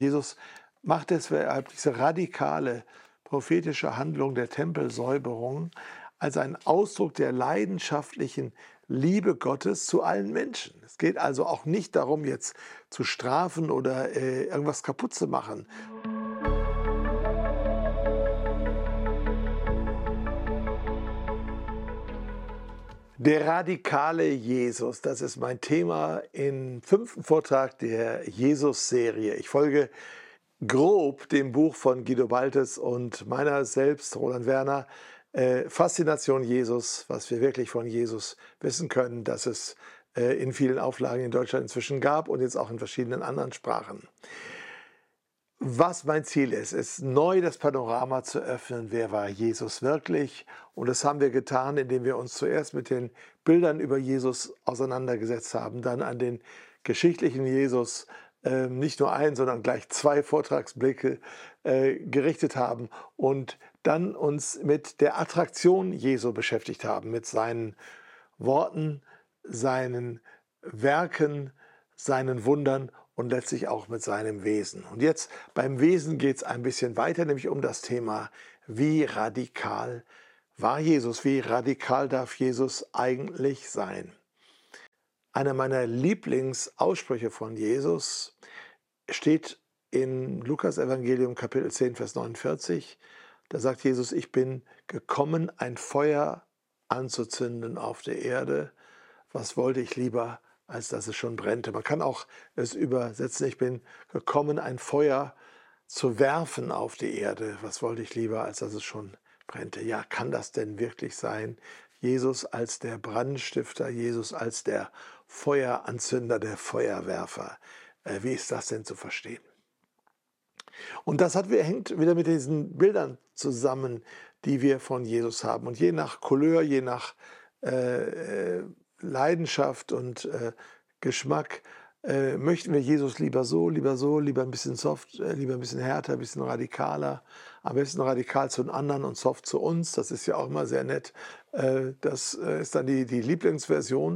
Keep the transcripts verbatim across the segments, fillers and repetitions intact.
Jesus macht deshalb diese radikale prophetische Handlung der Tempelsäuberung als einen Ausdruck der leidenschaftlichen Liebe Gottes zu allen Menschen. Es geht also auch nicht darum, jetzt zu strafen oder äh, irgendwas kaputt zu machen. Der radikale Jesus, das ist mein Thema im fünften Vortrag der Jesus-Serie. Ich folge grob dem Buch von Guido Baltes und meiner selbst, Roland Werner, äh, Faszination Jesus, was wir wirklich von Jesus wissen können, dass es äh, in vielen Auflagen in Deutschland inzwischen gab und jetzt auch in verschiedenen anderen Sprachen. Was mein Ziel ist, ist neu das Panorama zu öffnen, wer war Jesus wirklich? Und das haben wir getan, indem wir uns zuerst mit den Bildern über Jesus auseinandergesetzt haben, dann an den geschichtlichen Jesus äh, nicht nur ein, sondern gleich zwei Vortragsblicke äh, gerichtet haben und dann uns mit der Attraktion Jesu beschäftigt haben, mit seinen Worten, seinen Werken, seinen Wundern und letztlich auch mit seinem Wesen. Und jetzt beim Wesen geht es ein bisschen weiter, nämlich um das Thema, wie radikal war Jesus, wie radikal darf Jesus eigentlich sein? Einer meiner Lieblingsaussprüche von Jesus steht in Lukas Evangelium Kapitel zehn, Vers neunundvierzig. Da sagt Jesus, ich bin gekommen, ein Feuer anzuzünden auf der Erde. Was wollte ich lieber, als dass es schon brennte? Man kann auch es übersetzen, ich bin gekommen, ein Feuer zu werfen auf die Erde. Was wollte ich lieber, als dass es schon brennte? Ja, kann das denn wirklich sein? Jesus als der Brandstifter, Jesus als der Feueranzünder, der Feuerwerfer. Äh, wie ist das denn zu verstehen? Und das hat, hängt wieder mit diesen Bildern zusammen, die wir von Jesus haben. Und je nach Couleur, je nach äh, äh, Leidenschaft und äh, Geschmack äh, möchten wir Jesus lieber so, lieber so, lieber ein bisschen soft, äh, lieber ein bisschen härter, ein bisschen radikaler, am besten radikal zu den anderen und soft zu uns. Das ist ja auch immer sehr nett. Äh, das äh, ist dann die, die Lieblingsversion.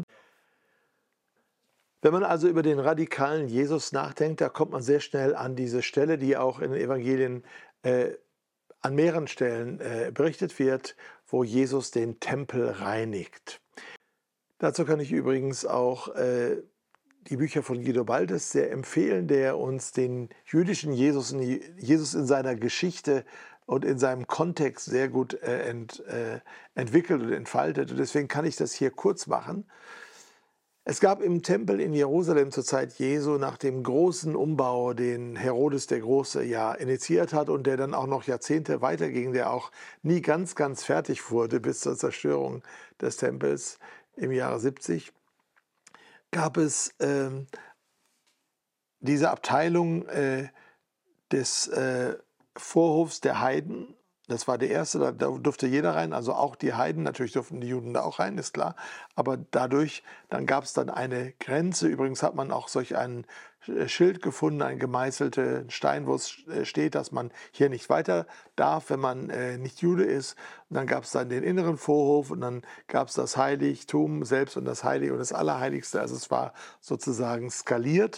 Wenn man also über den radikalen Jesus nachdenkt, da kommt man sehr schnell an diese Stelle, die auch in den Evangelien äh, an mehreren Stellen äh, berichtet wird, wo Jesus den Tempel reinigt. Dazu kann ich übrigens auch äh, die Bücher von Guido Baltes sehr empfehlen, der uns den jüdischen Jesus, Jesus in seiner Geschichte und in seinem Kontext sehr gut äh, ent, äh, entwickelt und entfaltet. Und deswegen kann ich das hier kurz machen. Es gab im Tempel in Jerusalem zur Zeit Jesu nach dem großen Umbau, den Herodes der Große ja initiiert hat und der dann auch noch Jahrzehnte weiterging, der auch nie ganz, ganz fertig wurde bis zur Zerstörung des Tempels im Jahre siebzig, gab es äh, diese Abteilung äh, des äh, Vorhofs der Heiden. Das war der erste, da, da durfte jeder rein, also auch die Heiden, natürlich durften die Juden da auch rein, ist klar. Aber dadurch, dann gab es dann eine Grenze. Übrigens hat man auch solch ein Schild gefunden, ein gemeißelter Stein, wo es steht, dass man hier nicht weiter darf, wenn man äh, nicht Jude ist. Und dann gab es dann den inneren Vorhof und dann gab es das Heiligtum selbst und das Heilige und das Allerheiligste. Also es war sozusagen skaliert.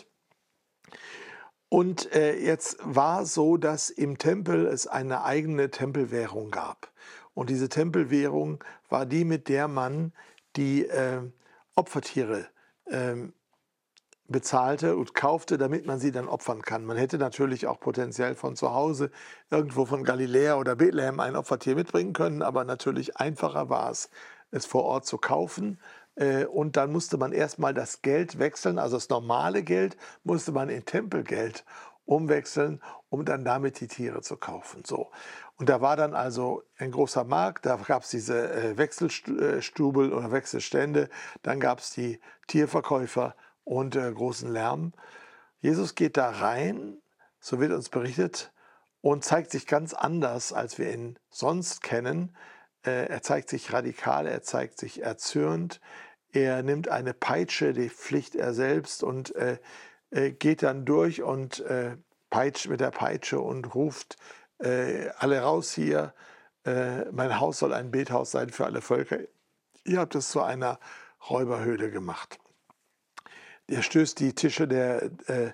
Und äh, jetzt war so, dass im Tempel es eine eigene Tempelwährung gab. Und diese Tempelwährung war die, mit der man die äh, Opfertiere äh, bezahlte und kaufte, damit man sie dann opfern kann. Man hätte natürlich auch potenziell von zu Hause, irgendwo von Galiläa oder Bethlehem ein Opfertier mitbringen können, aber natürlich einfacher war es, es vor Ort zu kaufen. Und dann musste man erstmal das Geld wechseln, also das normale Geld musste man in Tempelgeld umwechseln, um dann damit die Tiere zu kaufen. So. Und da war dann also ein großer Markt, da gab es diese Wechselstubel oder Wechselstände, dann gab es die Tierverkäufer und äh, großen Lärm. Jesus geht da rein, so wird uns berichtet, und zeigt sich ganz anders, als wir ihn sonst kennen. Äh, er zeigt sich radikal, er zeigt sich erzürnt. Er nimmt eine Peitsche, die pflicht er selbst, und äh, äh, geht dann durch und äh, peitscht mit der Peitsche und ruft äh, alle raus hier. Äh, mein Haus soll ein Bethaus sein für alle Völker. Ihr habt es zu einer Räuberhöhle gemacht. Er stößt die Tische der äh,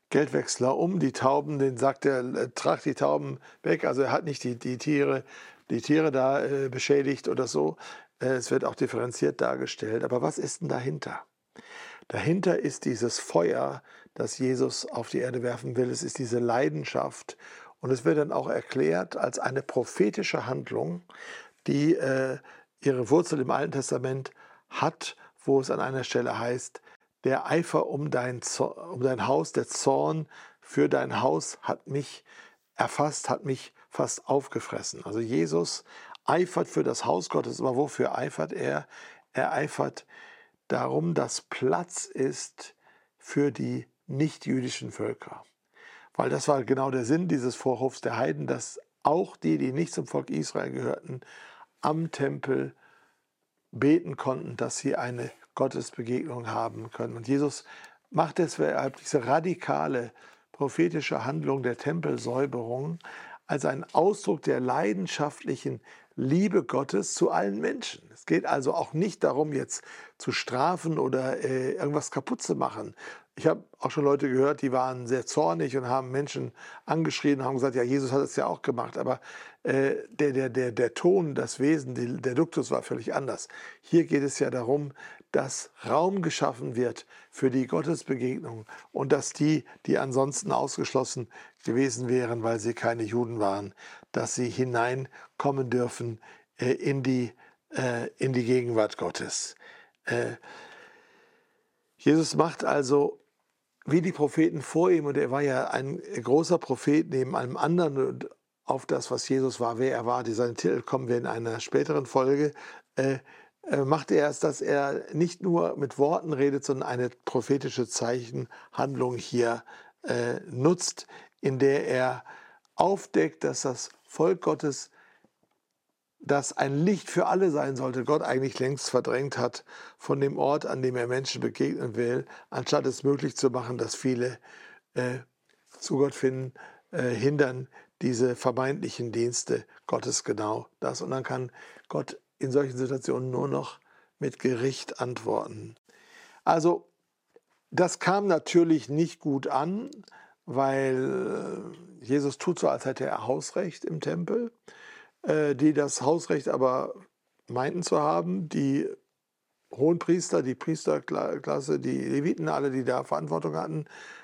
Geldwechsler um. Die Tauben, den sagt er, äh, trag die Tauben weg. Also er hat nicht die, die, Tiere, die Tiere da äh, beschädigt oder so. Äh, es wird auch differenziert dargestellt. Aber was ist denn dahinter? Dahinter ist dieses Feuer, das Jesus auf die Erde werfen will. Es ist diese Leidenschaft. Und es wird dann auch erklärt als eine prophetische Handlung, die äh, ihre Wurzel im Alten Testament hat, wo es an einer Stelle heißt, der Eifer um dein, um dein Haus, der Zorn für dein Haus hat mich erfasst, hat mich fast aufgefressen. Also Jesus eifert für das Haus Gottes, aber wofür eifert er? Er eifert darum, dass Platz ist für die nichtjüdischen Völker. Weil das war genau der Sinn dieses Vorhofs der Heiden, dass auch die, die nicht zum Volk Israel gehörten, am Tempel beten konnten, dass sie eine Gottesbegegnung haben können. Und Jesus macht deshalb diese radikale prophetische Handlung der Tempelsäuberung als einen Ausdruck der leidenschaftlichen Liebe Gottes zu allen Menschen. Es geht also auch nicht darum, jetzt zu strafen oder äh, irgendwas kaputt zu machen. Ich habe auch schon Leute gehört, die waren sehr zornig und haben Menschen angeschrien und haben gesagt, ja, Jesus hat es ja auch gemacht. Aber äh, der, der, der, der Ton, das Wesen, die, der Duktus war völlig anders. Hier geht es ja darum, dass Raum geschaffen wird für die Gottesbegegnung und dass die, die ansonsten ausgeschlossen gewesen wären, weil sie keine Juden waren, dass sie hineinkommen dürfen äh, in, die, äh, in die Gegenwart Gottes. Äh, Jesus macht also wie die Propheten vor ihm, und er war ja ein großer Prophet neben einem anderen, und auf das, was Jesus war, wer er war, die seinen Titel kommen wir in einer späteren Folge, äh, äh, macht er es, dass er nicht nur mit Worten redet, sondern eine prophetische Zeichenhandlung hier äh, nutzt, in der er aufdeckt, dass das Volk Gottes, das ein Licht für alle sein sollte, Gott eigentlich längst verdrängt hat von dem Ort, an dem er Menschen begegnen will, anstatt es möglich zu machen, dass viele äh, zu Gott finden, äh, hindern diese vermeintlichen Dienste Gottes genau das. Und dann kann Gott in solchen Situationen nur noch mit Gericht antworten. Also das kam natürlich nicht gut an, weil äh, Jesus tut so, als hätte er Hausrecht im Tempel. Die das Hausrecht aber meinten zu haben, die Hohenpriester, die Priesterklasse, die Leviten, alle, die da Verantwortung hatten,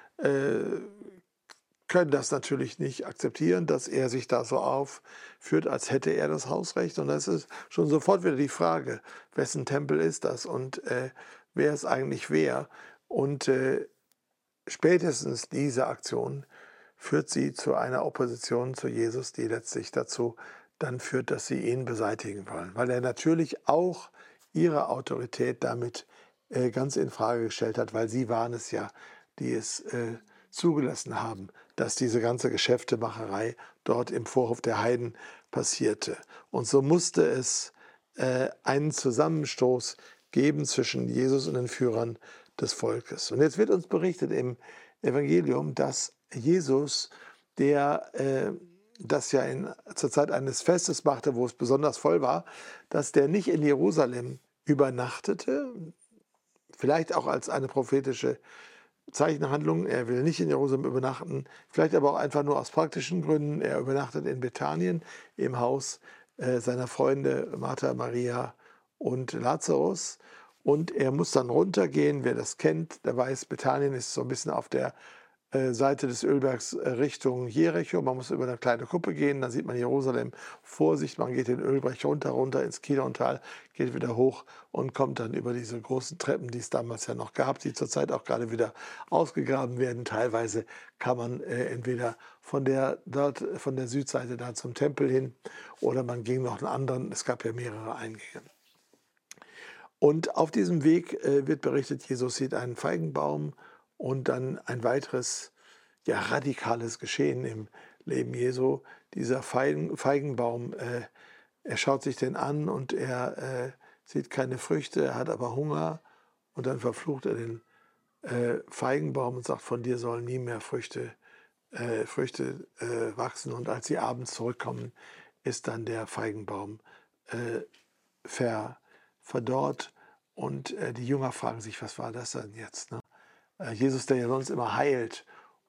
können das natürlich nicht akzeptieren, dass er sich da so aufführt, als hätte er das Hausrecht. Und das ist schon sofort wieder die Frage, wessen Tempel ist das und äh, wer ist eigentlich wer? Und äh, spätestens diese Aktion führt sie zu einer Opposition zu Jesus, die letztlich dazu dann führt, dass sie ihn beseitigen wollen, weil er natürlich auch ihre Autorität damit äh, ganz in Frage gestellt hat, weil sie waren es ja, die es äh, zugelassen haben, dass diese ganze Geschäftemacherei dort im Vorhof der Heiden passierte. Und so musste es äh, einen Zusammenstoß geben zwischen Jesus und den Führern des Volkes. Und jetzt wird uns berichtet im Evangelium, dass Jesus, der äh, das ja in, zur Zeit eines Festes machte, wo es besonders voll war, dass der nicht in Jerusalem übernachtete, vielleicht auch als eine prophetische Zeichenhandlung. Er will nicht in Jerusalem übernachten, vielleicht aber auch einfach nur aus praktischen Gründen. Er übernachtet in Bethanien im Haus äh, seiner Freunde Martha, Maria und Lazarus. Und er muss dann runtergehen. Wer das kennt, der weiß, Bethanien ist so ein bisschen auf der Seite des Ölbergs Richtung Jericho. Man muss über eine kleine Kuppe gehen, dann sieht man Jerusalem vor sich. Man geht den Ölberg runter, runter ins Kidrontal, geht wieder hoch und kommt dann über diese großen Treppen, die es damals ja noch gab, die zurzeit auch gerade wieder ausgegraben werden. Teilweise kann man äh, entweder von der, dort, von der Südseite da zum Tempel hin oder man ging noch einen anderen. Es gab ja mehrere Eingänge. Und auf diesem Weg äh, wird berichtet, Jesus sieht einen Feigenbaum. Und dann ein weiteres, ja, radikales Geschehen im Leben Jesu. Dieser Feigen, Feigenbaum, äh, er schaut sich den an und er äh, sieht keine Früchte, er hat aber Hunger. Und dann verflucht er den äh, Feigenbaum und sagt, von dir sollen nie mehr Früchte, äh, Früchte äh, wachsen. Und als sie abends zurückkommen, ist dann der Feigenbaum äh, ver, verdorrt. Und äh, die Jünger fragen sich, was war das denn jetzt? Ne? Jesus, der ja sonst immer heilt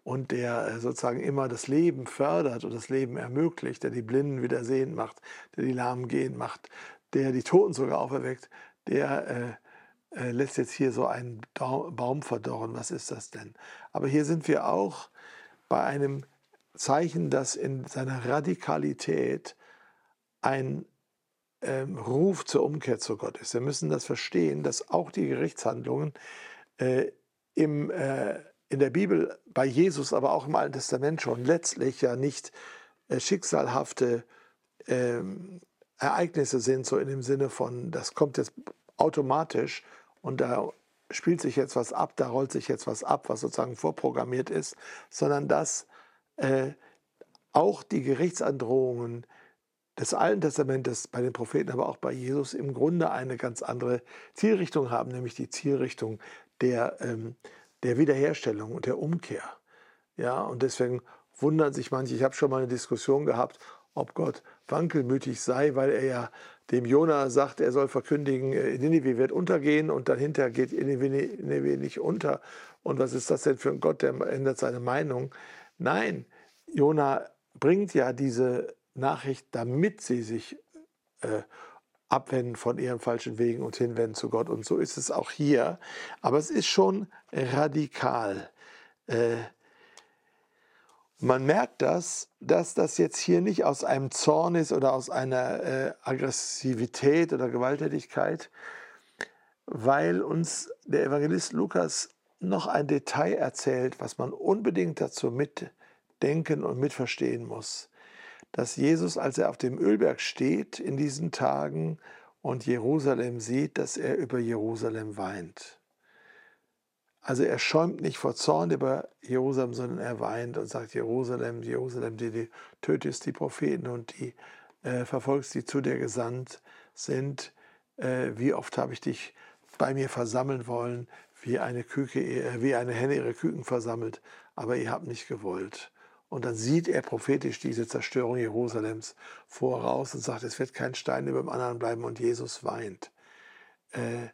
und der äh, sozusagen immer das Leben fördert und das Leben ermöglicht, der die Blinden wieder sehend macht, der die Lahmen gehen macht, der die Toten sogar auferweckt, der äh, äh, lässt jetzt hier so einen Dau- Baum verdorren. Was ist das denn? Aber hier sind wir auch bei einem Zeichen, das in seiner Radikalität ein ähm, Ruf zur Umkehr zu Gott ist. Wir müssen das verstehen, dass auch die Gerichtshandlungen äh, im, äh, in der Bibel, bei Jesus, aber auch im Alten Testament schon letztlich ja nicht äh, schicksalhafte ähm, Ereignisse sind, so in dem Sinne von, das kommt jetzt automatisch und da spielt sich jetzt was ab, da rollt sich jetzt was ab, was sozusagen vorprogrammiert ist, sondern dass äh, auch die Gerichtsandrohungen des Alten Testamentes bei den Propheten, aber auch bei Jesus im Grunde eine ganz andere Zielrichtung haben, nämlich die Zielrichtung der, ähm, der Wiederherstellung und der Umkehr. Ja, und deswegen wundern sich manche, ich habe schon mal eine Diskussion gehabt, ob Gott wankelmütig sei, weil er ja dem Jona sagt, er soll verkündigen, äh, Ninive wird untergehen und dann hinterher geht Ninive nicht unter. Und was ist das denn für ein Gott, der ändert seine Meinung? Nein, Jona bringt ja diese Nachricht, damit sie sich äh, abwenden von ihren falschen Wegen und hinwenden zu Gott. Und so ist es auch hier. Aber es ist schon radikal. Äh, Man merkt das, dass das jetzt hier nicht aus einem Zorn ist oder aus einer äh, Aggressivität oder Gewalttätigkeit, weil uns der Evangelist Lukas noch ein Detail erzählt, was man unbedingt dazu mitdenken und mitverstehen muss. Dass Jesus, als er auf dem Ölberg steht in diesen Tagen und Jerusalem sieht, dass er über Jerusalem weint. Also er schäumt nicht vor Zorn über Jerusalem, sondern er weint und sagt, Jerusalem, Jerusalem, die, die tötest die Propheten und die äh, verfolgst, die zu dir gesandt sind. Äh, wie oft habe ich dich bei mir versammeln wollen, wie eine, Küke, äh, wie eine Henne ihre Küken versammelt, aber ihr habt nicht gewollt. Und dann sieht er prophetisch diese Zerstörung Jerusalems voraus und sagt, es wird kein Stein über dem anderen bleiben, und Jesus weint. Äh,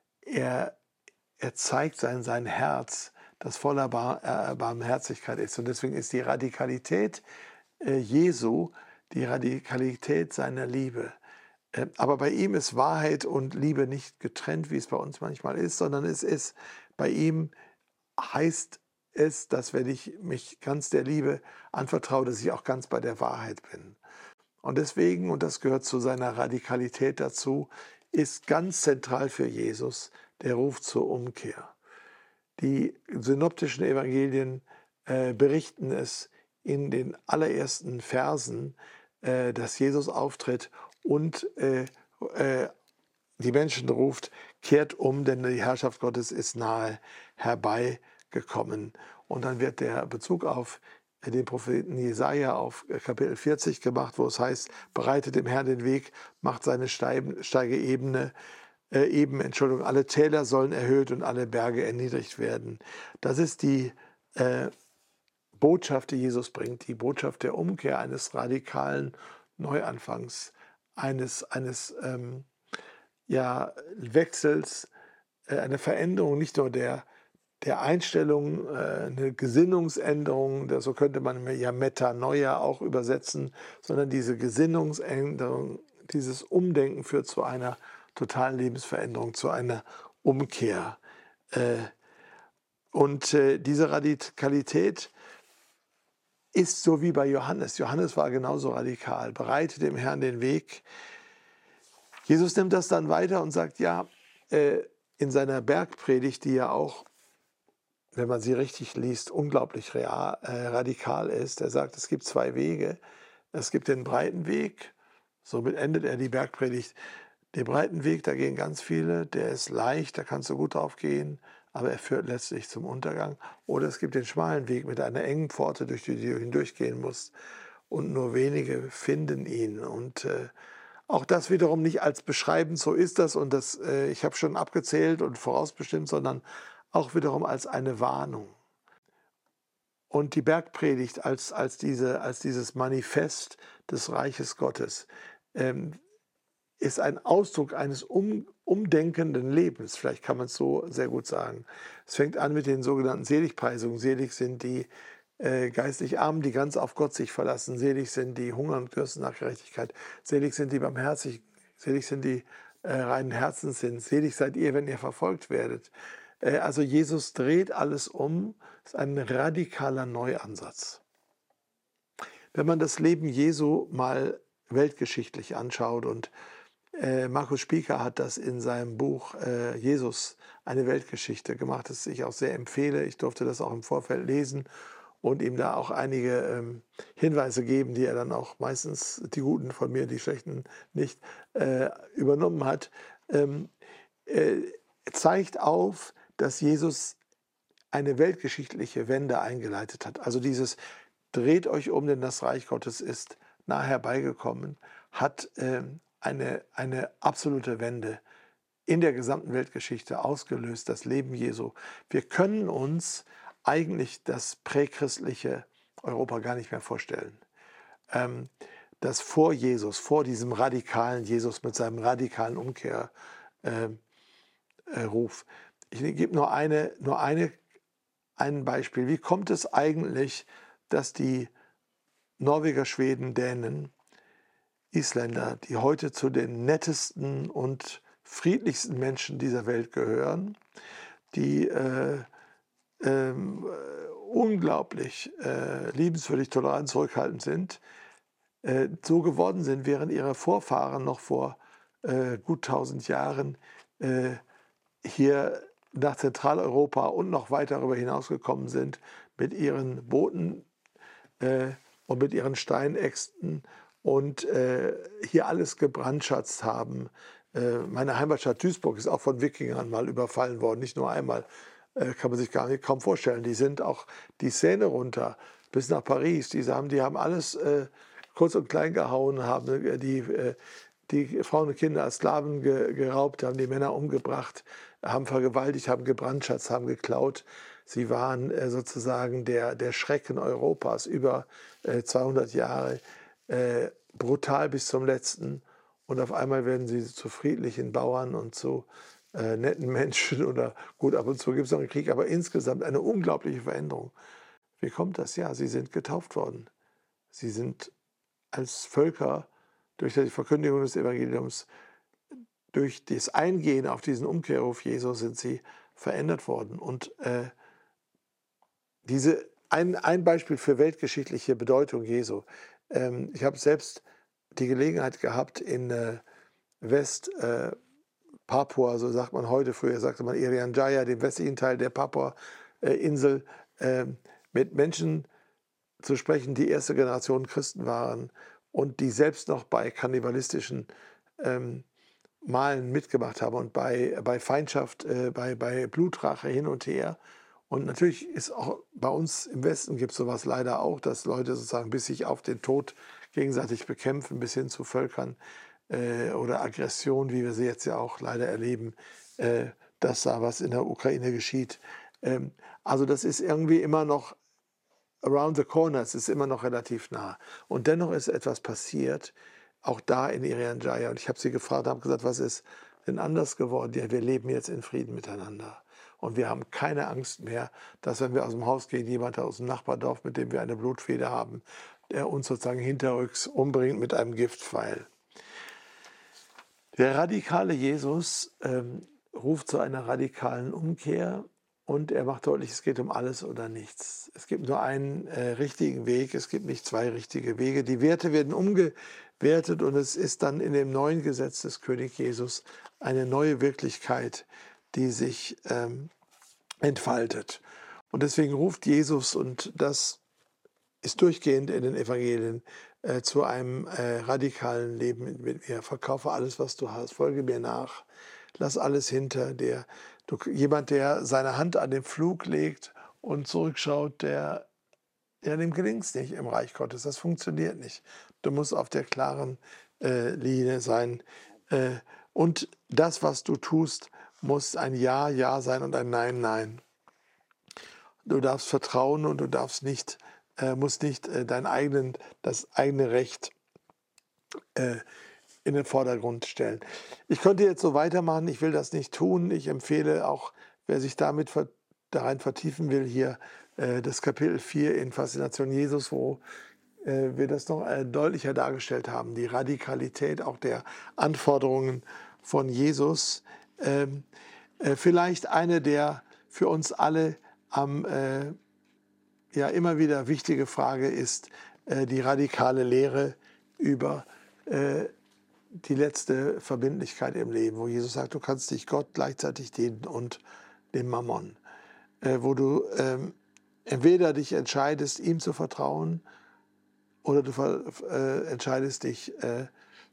er Er zeigt sein, sein Herz, das voller Bar, äh, Barmherzigkeit ist. Und deswegen ist die Radikalität äh, Jesu die Radikalität seiner Liebe. Äh, aber bei ihm ist Wahrheit und Liebe nicht getrennt, wie es bei uns manchmal ist, sondern es ist, bei ihm heißt es, dass wenn ich mich ganz der Liebe anvertraue, dass ich auch ganz bei der Wahrheit bin. Und deswegen, und das gehört zu seiner Radikalität dazu, ist ganz zentral für Jesus der Ruf zur Umkehr. Die synoptischen Evangelien äh, berichten es in den allerersten Versen, äh, dass Jesus auftritt und äh, äh, die Menschen ruft, kehrt um, denn die Herrschaft Gottes ist nahe herbeigekommen. Und dann wird der Bezug auf den Propheten Jesaja auf Kapitel vierzig gemacht, wo es heißt, bereitet dem Herrn den Weg, macht seine steige Ebene, äh, eben, Entschuldigung, alle Täler sollen erhöht und alle Berge erniedrigt werden. Das ist die äh, Botschaft, die Jesus bringt, die Botschaft der Umkehr, eines radikalen Neuanfangs, eines, eines ähm, ja, Wechsels, äh, eine Veränderung nicht nur der der Einstellung, äh, eine Gesinnungsänderung, so könnte man ja Metanoia auch übersetzen, sondern diese Gesinnungsänderung, dieses Umdenken führt zu einer totalen Lebensveränderung, zu einer Umkehr. Äh, und äh, diese Radikalität ist so wie bei Johannes. Johannes war genauso radikal, bereite dem Herrn den Weg. Jesus nimmt das dann weiter und sagt, ja, äh, in seiner Bergpredigt, die ja auch, wenn man sie richtig liest, unglaublich real, äh, radikal ist. Er sagt, es gibt zwei Wege. Es gibt den breiten Weg, somit endet er die Bergpredigt. Den breiten Weg, da gehen ganz viele, der ist leicht, da kannst du gut drauf gehen, aber er führt letztlich zum Untergang. Oder es gibt den schmalen Weg mit einer engen Pforte, durch die du hindurchgehen musst, und nur wenige finden ihn. Und äh, auch das wiederum nicht als beschreibend, so ist das und das, äh, ich habe schon abgezählt und vorausbestimmt, sondern auch wiederum als eine Warnung. Und die Bergpredigt als, als, diese, als dieses Manifest des Reiches Gottes ähm, ist ein Ausdruck eines um, umdenkenden Lebens, vielleicht kann man es so sehr gut sagen. Es fängt an mit den sogenannten Seligpreisungen. Selig sind die, äh, geistlich Armen, die ganz auf Gott sich verlassen. Selig sind die hungern und dürsten nach Gerechtigkeit. Selig sind die barmherzigen. Selig sind die äh, reinen Herzens sind. Selig seid ihr, wenn ihr verfolgt werdet. Äh, also Jesus dreht alles um. Das ist ein radikaler Neuansatz. Wenn man das Leben Jesu mal weltgeschichtlich anschaut, und äh, Markus Spieker hat das in seinem Buch äh, Jesus, eine Weltgeschichte gemacht, das ich auch sehr empfehle. Ich durfte das auch im Vorfeld lesen und ihm da auch einige ähm, Hinweise geben, die er dann auch meistens, die guten von mir, die schlechten nicht, äh, übernommen hat. Ähm, äh, zeigt auf, dass Jesus eine weltgeschichtliche Wende eingeleitet hat. Also dieses Dreht euch um, denn das Reich Gottes ist nah herbeigekommen, hat äh, eine, eine absolute Wende in der gesamten Weltgeschichte ausgelöst, das Leben Jesu. Wir können uns eigentlich das prächristliche Europa gar nicht mehr vorstellen. Ähm, das vor Jesus, vor diesem radikalen Jesus mit seinem radikalen Umkehrruf. Äh, äh, ich gebe nur, eine, nur eine, ein Beispiel. Wie kommt es eigentlich, dass die Norweger, Schweden, Dänen, Isländer, die heute zu den nettesten und friedlichsten Menschen dieser Welt gehören, die äh, äh, unglaublich äh, liebenswürdig, tolerant, zurückhaltend sind, äh, so geworden sind, während ihre Vorfahren noch vor äh, gut tausend Jahren äh, hier nach Zentraleuropa und noch weiter darüber hinausgekommen sind mit ihren Booten äh, und mit ihren Steinäxten und äh, hier alles gebrandschatzt haben. Äh, meine Heimatstadt Duisburg ist auch von Wikingern mal überfallen worden, nicht nur einmal, äh, kann man sich gar nicht kaum vorstellen. Die sind auch die Seine runter bis nach Paris. Die haben, die haben alles äh, kurz und klein gehauen, haben äh, die, äh, die Frauen und Kinder als Sklaven ge, geraubt, haben die Männer umgebracht, haben vergewaltigt, haben gebrandschatzt, haben geklaut. Sie waren äh, sozusagen der, der Schrecken Europas über äh, zweihundert Jahre, äh, brutal bis zum Letzten. Und auf einmal werden sie zu friedlichen Bauern und zu äh, netten Menschen. Oder gut, ab und zu gibt es noch einen Krieg, aber insgesamt eine unglaubliche Veränderung. Wie kommt das? Ja, sie sind getauft worden. Sie sind als Völker durch die Verkündigung des Evangeliums, durch das Eingehen auf diesen Umkehrruf Jesu sind sie verändert worden. Und äh, diese, ein, ein Beispiel für weltgeschichtliche Bedeutung Jesu. Ähm, ich habe selbst die Gelegenheit gehabt, in äh, West äh, Papua, so sagt man heute, früher sagte man Irian Jaya, dem westlichen Teil der Papua-Insel, äh, mit Menschen zu sprechen, die erste Generation Christen waren und die selbst noch bei kannibalistischen ähm, Malen mitgemacht haben und bei, bei Feindschaft, äh, bei, bei Blutrache hin und her. Und natürlich ist auch bei uns im Westen gibt es sowas leider auch, dass Leute sozusagen bis sich auf den Tod gegenseitig bekämpfen, bis hin zu Völkern äh, oder Aggression, wie wir sie jetzt ja auch leider erleben, äh, dass da was in der Ukraine geschieht. Ähm, also das ist irgendwie immer noch around the corner, es ist immer noch relativ nah. Und dennoch ist etwas passiert, auch da in Irian Jaya. Und ich habe sie gefragt, habe gesagt, was ist denn anders geworden? Ja, wir leben jetzt in Frieden miteinander. Und wir haben keine Angst mehr, dass, wenn wir aus dem Haus gehen, jemand aus dem Nachbardorf, mit dem wir eine Blutfehde haben, der uns sozusagen hinterrücks umbringt mit einem Giftpfeil. Der radikale Jesus ähm, ruft zu einer radikalen Umkehr und er macht deutlich, es geht um alles oder nichts. Es gibt nur einen äh, richtigen Weg, es gibt nicht zwei richtige Wege. Die Werte werden umgewertet und es ist dann in dem neuen Gesetz des König Jesus eine neue Wirklichkeit, die sich ähm, entfaltet. Und deswegen ruft Jesus, und das ist durchgehend in den Evangelien, äh, zu einem äh, radikalen Leben mit mir. Verkaufe alles, was du hast, folge mir nach, lass alles hinter dir. Du, jemand, der seine Hand an den Pflug legt und zurückschaut, der, ja, dem gelingt es nicht im Reich Gottes. Das funktioniert nicht. Du musst auf der klaren äh, Linie sein. Äh, und das, was du tust, muss ein Ja, Ja sein und ein Nein, Nein. Du darfst vertrauen und du darfst nicht, äh, musst nicht äh, dein eigenen, das eigene Recht äh, in den Vordergrund stellen. Ich könnte jetzt so weitermachen, ich will das nicht tun. Ich empfehle auch, wer sich damit ver darein vertiefen will, hier äh, das Kapitel vier in Faszination Jesus, wo äh, wir das noch äh, deutlicher dargestellt haben, die Radikalität auch der Anforderungen von Jesus. Ähm, äh, vielleicht eine der für uns alle am äh, ja immer wieder wichtige Frage ist äh, die radikale Lehre über äh, die letzte Verbindlichkeit im Leben, wo Jesus sagt, du kannst dich Gott gleichzeitig dienen und dem Mammon, äh, wo du ähm, entweder dich entscheidest, ihm zu vertrauen, oder du äh, entscheidest dich, äh,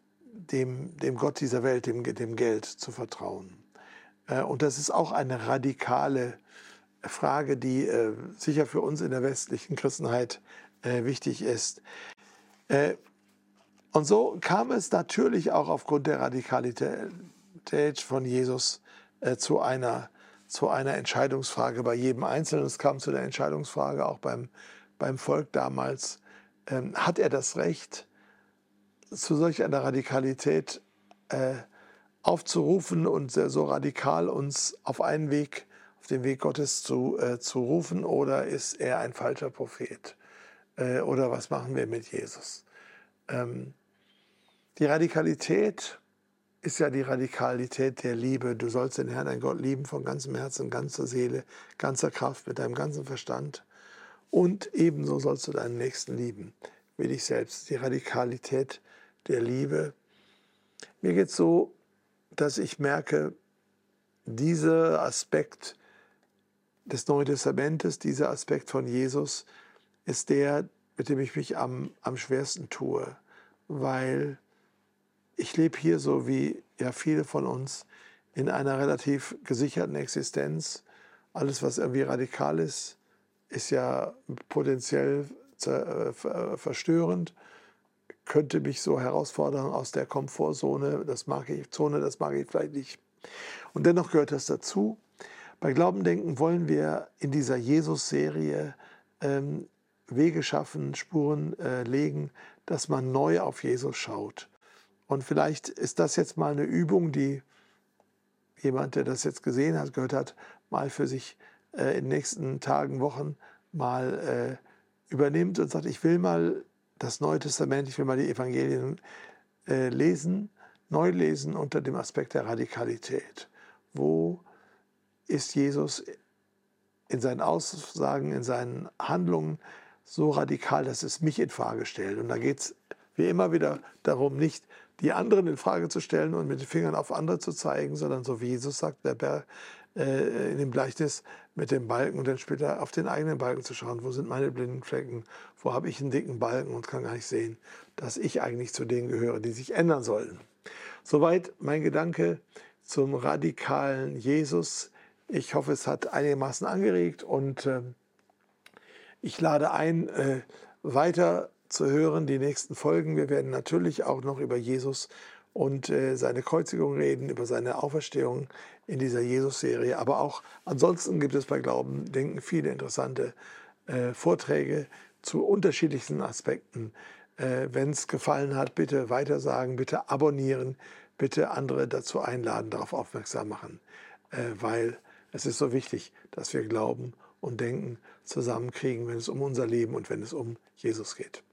dem, dem Gott dieser Welt, dem, dem Geld zu vertrauen. Äh, und das ist auch eine radikale Frage, die äh, sicher für uns in der westlichen Christenheit äh, wichtig ist. Äh, und so kam es natürlich auch aufgrund der Radikalität von Jesus äh, zu, einer, zu einer Entscheidungsfrage bei jedem Einzelnen. Es kam zu der Entscheidungsfrage auch beim, beim Volk damals. Ähm, hat er das Recht, zu solch einer Radikalität äh, aufzurufen und so radikal uns auf einen Weg, auf den Weg Gottes zu, äh, zu rufen, oder ist er ein falscher Prophet? Äh, oder was machen wir mit Jesus? Ähm, die Radikalität ist ja die Radikalität der Liebe. Du sollst den Herrn, dein Gott, lieben von ganzem Herzen, ganzer Seele, ganzer Kraft, mit deinem ganzen Verstand. Und ebenso sollst du deinen Nächsten lieben, wie dich selbst. Die Radikalität der Liebe. Mir geht es so, dass ich merke, dieser Aspekt des Neuen Testamentes, dieser Aspekt von Jesus, ist der, mit dem ich mich am, am schwersten tue, weil ich lebe hier, so wie ja viele von uns, in einer relativ gesicherten Existenz. Alles, was irgendwie radikal ist, ist ja potenziell verstörend, könnte mich so herausfordern aus der Komfortzone, das mag ich, Zone, das mag ich vielleicht nicht. Und dennoch gehört das dazu. Bei Glaubendenken wollen wir in dieser Jesus-Serie ähm, Wege schaffen, Spuren äh, legen, dass man neu auf Jesus schaut. Und vielleicht ist das jetzt mal eine Übung, die jemand, der das jetzt gesehen hat, gehört hat, mal für sich äh, in den nächsten Tagen, Wochen mal äh, übernimmt und sagt, ich will mal das Neue Testament, ich will mal die Evangelien äh, lesen, neu lesen unter dem Aspekt der Radikalität. Wo ist Jesus in seinen Aussagen, in seinen Handlungen so radikal, dass es mich in Frage stellt? Und da geht es wie immer wieder darum, nicht die anderen in Frage zu stellen und mit den Fingern auf andere zu zeigen, sondern so wie Jesus sagt, der Berg, äh, in dem Gleichnis mit dem Balken und dann später auf den eigenen Balken zu schauen, wo sind meine blinden Flecken, wo habe ich einen dicken Balken und kann gar nicht sehen, dass ich eigentlich zu denen gehöre, die sich ändern sollten. Soweit mein Gedanke zum radikalen Jesus. Ich hoffe, es hat einigermaßen angeregt und äh, ich lade ein, äh, weiter zu hören, die nächsten Folgen. Wir werden natürlich auch noch über Jesus und äh, seine Kreuzigung reden, über seine Auferstehung in dieser Jesus-Serie. Aber auch ansonsten gibt es bei Glaubendenken viele interessante äh, Vorträge zu unterschiedlichsten Aspekten. Äh, Wenn es gefallen hat, bitte weitersagen, bitte abonnieren, bitte andere dazu einladen, darauf aufmerksam machen, äh, weil es ist so wichtig, dass wir Glauben und Denken zusammenkriegen, wenn es um unser Leben und wenn es um Jesus geht.